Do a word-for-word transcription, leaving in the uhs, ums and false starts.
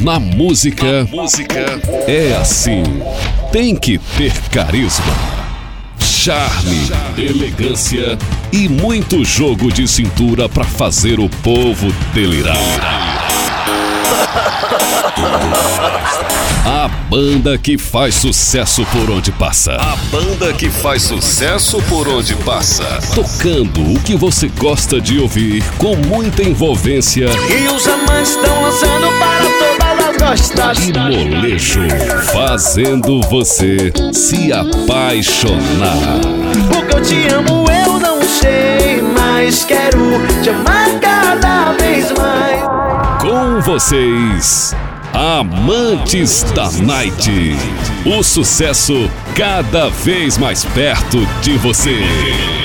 Na música, música é assim. Tem que ter carisma, charme, elegância e muito jogo de cintura pra fazer o povo delirar. A banda que faz sucesso por onde passa. A banda que faz sucesso por onde passa. Tocando o que você gosta de ouvir com muita envolvência. E os amantes estão lançando para todas as gostosas. E molejo, fazendo você se apaixonar. Porque eu te amo, eu não sei, mas quero te amar cada vez mais. Com vocês, Amantes da Night. O sucesso cada vez mais perto de você.